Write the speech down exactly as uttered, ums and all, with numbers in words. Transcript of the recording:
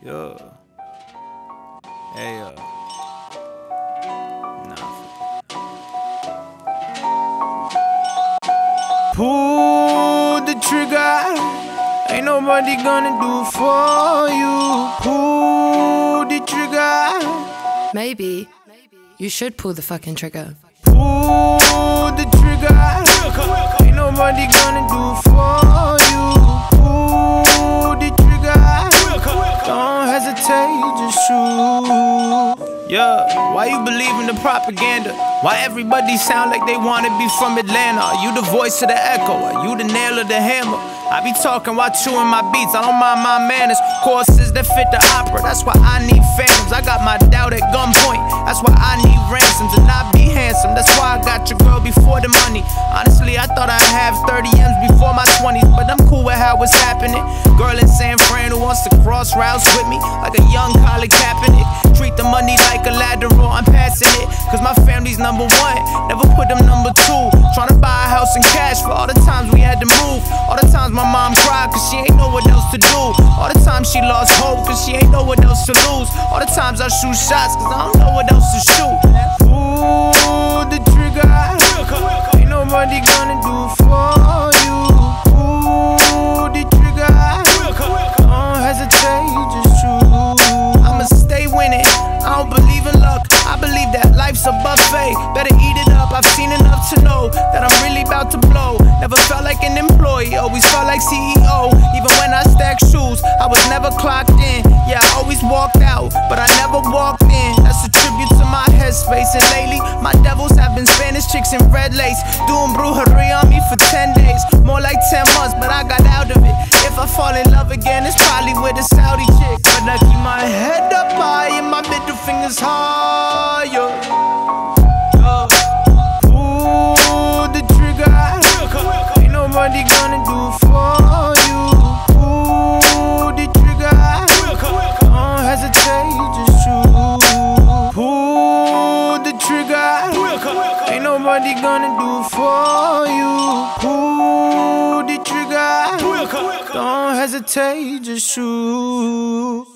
Yeah. Hey, uh. Nah. Pull the trigger. Ain't nobody gonna do for you. Pull the trigger. Maybe you should pull the fucking trigger. Pull the trigger. Ain't nobody gonna do for you. Pull the trigger. Don't hesitate, just shoot. Yeah, why you believe in the propaganda? Why everybody sound like they wanna be from Atlanta? Are you the voice of the echo? Are you the nail of the hammer? I be talking while chewing my beats, I don't mind my manners. Courses that fit the opera, that's why I need phantoms. I got my doubt at gunpoint, that's why I need ransoms. And I be handsome, that's why I got your girl before the money. Honestly, I thought I'd have thirty M's before my twenties, but I'm cool with how it's happening. Girl in San Fran who wants to cross routes with me, like a young Colin Kaepernick. Treat the money like a lateral, I'm passing it, cause my family's number one, never put them number two. Tryna buy a house in cash for all the times we had to move. All the times my mom cried cause she ain't know what else to do. All the times she lost hope cause she ain't know what else to lose. All the times I shoot shots cause I don't know what else to shoot. Pull the trigger. Ain't nobody gonna do for you. Pull the trigger. Don't hesitate, just shoot. I'ma stay winning, I don't believe in luck. I believe that life's a buffet, better eat it up. I've seen enough to know that I'm really about to blow. Never felt like an employee, always felt like C E O. Even when I stacked shoes, I was never clocked in. Yeah, I always walked out, but I never walked in. That's a tribute to my headspace. And lately, my devils have been Spanish chicks in red lace, doing brujeria on me for ten days. More like ten months, but I got out of it. If I fall in love again, it's probably with a Saudi chick. But I keep my head up high and my middle fingers higher. Uh, pull the trigger. Ain't nobody gonna do for you. Pull the trigger. Don't hesitate, just shoot. Pull the trigger. Ain't nobody gonna do for you. Pull the trigger. Don't hesitate, just shoot.